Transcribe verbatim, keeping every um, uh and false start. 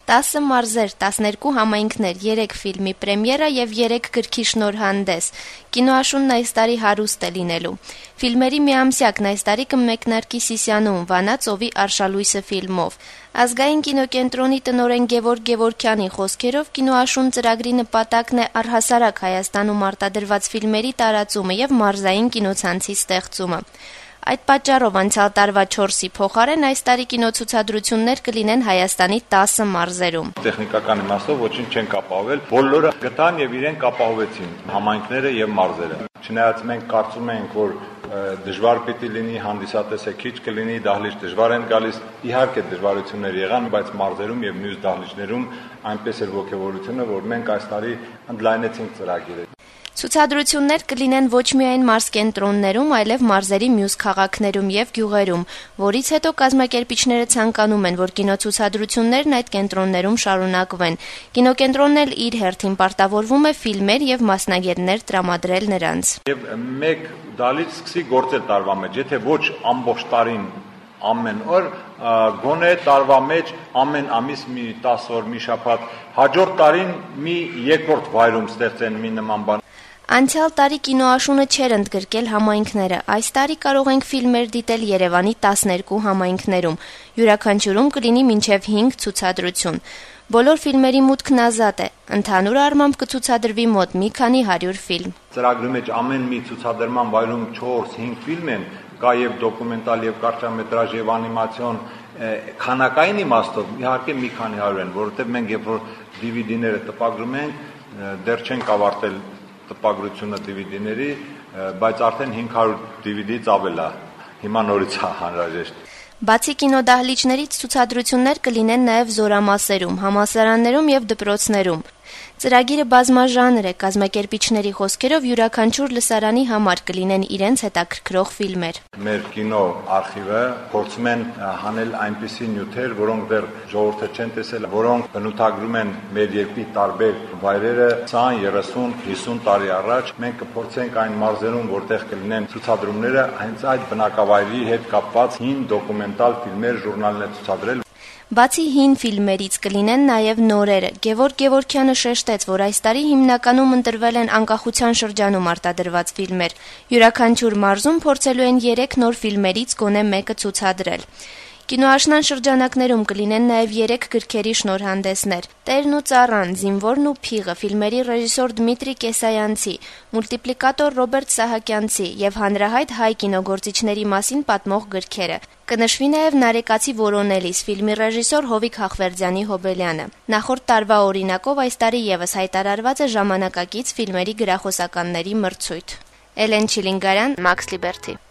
տասը մարզեր, տասներկու համայնքներ, երեք ֆիլմի պրեմիերա եւ երեք գրքի շնորհանդես։ Կինոաշունն այս տարի հարուստ է լինելու։ Ֆիլմերի միամսյակն այս տարի կմեկնարկի Սիսիանում Վանա ծովի արշալույսը ֆիլմով։ Ազգային կինոկենտրոնի տնօրեն Գևորգ Գևորգյանի խոսքերով կինոաշուն ծրագրի նպատակն է առհասարակ Հայաստանում արտադրված ֆիլմերի տարածումը եւ մարզային կինոցանցի ստեղծումը։ Այդ պատճառով անցյալ տարվա չորսի փոխարեն այս տարի կինոցուցադրություններ կլինեն Հայաստանի տասը մարզերում։ Տեխնիկական իմաստով ոչինչ չեն կապահովել, բոլորը գտան եւ իրեն կապահովեցին համայնքները եւ մարզերը։ Չնայած մենք կարծում ենք, որ դժվար պիտի լինի, հանդիսատեսը քիչ կլինի, դահլիճ դժվար են գալիս, իհարկե դժվարություններ եղան, բայց մարզերում եւ մյուս դահլիճներում այնպես էր ողջավորությունը, որ մենք այս տարի ընդլայնեցինք ծրագիրը։ Ցուցադրություններ կլինեն ոչ միայն մարզկենտրոններում, այլև մարզերի մյուս քաղաքներում եւ գյուղերում, որից հետո կազմակերպիչները ցանկանում են, որ կինոցուցադրություններն այդ կենտրոններում շարունակվեն։ Կինոկենտրոնն էլ իր հերթին պարտավորվում է ֆիլմեր եւ մասնագետներ տրամադրել նրանց։ Եվ մեկ դալից սկսի գործել տարվա մեջ, եթե ոչ ամբողջ տարին ամեն օր, գոնե տարվա մեջ ամեն ամիս մի տասը օր, մի շաբաթ, հաջորդ տարին մի երկրորդ վայրում ստեղծեն մի նման բան։ Անցյալ տարի կինոաշունը չէր ընդգրկել համայնքները, այս տարի կարող ենք ֆիլմեր դիտել Երևանի տասներկու համայնքներում, յուրաքանչյուրում կլինի մինչև հինգ ցուցադրություն։ Բոլոր ֆիլմերի մուտքն ազատ է, ընդհանուր առմամբ կցուցադրվի մոտ մի քանի հարյուր ֆիլմ։ Ծրագրի մեջ ամեն մի ցուցադրման վայրում չորս-հինգ ֆիլմ են, կա եւ դոկումենտալ եւ կարճամետրաժ եւ անիմացիոն, քանակային իմաստով իհարկե մի քանի հարյուր են, որովհետեւ մենք երբ որ դի վի դիները տպագրում ենք, դեռ չենք ավարտել տպագրությունը դի վի դիների, բայց արդեն հինգ հարյուր դի վի դիից ավել է, հիմա նորից է անհրաժեշտ։ Բացի կինոդահլիճներից ցուցադրություններ կլինեն նաև զորամասերում, համալսարաններում եւ դպրոցներում։ Ծրագիրը բազմաժանր է, կազմակերպիչների խոսքերով յուրաքանչյուր լսարանի համար կլինեն իրենց հետաքրքրող ֆիլմեր։ Մեր կինո արխիվը փորձում են հանել այնպիսի նյութեր, որոնք դեռ ժողովուրդը չեն տեսել, որոնք բնութագրում են մեր երկրի տարբեր վայրերը քսան, երեսուն, հիսուն տարի առաջ։ Մենք կփորձենք այն մարզերում, որտեղ կլինեն ցուցադրումները, հենց այդ բնակավայրի հետ կապված հին դոկումենտալ ֆիլմեր, ժուրնալներ ցուցադրել։ Բացի հին ֆիլմերից կլինեն նաև նորերը։ Գևորգ Գևորգյանը շեշտեց, որ այս տարի հիմնականում ընտրվել են անկախության շրջանում արտադրված ֆիլմեր։ Յուրաքանչյուր մարզում փորձելու են երեք նոր ֆիլմերից գոնե մեկը ցուցադրել։ Կինոաշնան շրջանակներում կլինեն նաև երեք գրքերի շնորհանդեսներ՝ «Տերն ու ծառան», «Զինվորն ու փիղը» ֆիլմերի ռեժիսոր Դմիտրի Կեսայանցի, մուլտիպլիկատոր Ռոբերտ Սահակյանցի եւ հանրահայտ հայ կինոգործիչների մասին պատմող գրքերը։ Կնշվի նաև «Նարեկացի Որոնելիս» ֆիլմի ռեժիսոր Հովիկ Հախվերդյանի Հոբելյանը։ Նախորդ տարվա օրինակով այս տարի եւս հայտարարված է ժամանակակից ֆիլմերի գրախոսականների մրցույթ։ Էլեն Չիլինգարյան, Մաքս Լիբերթի։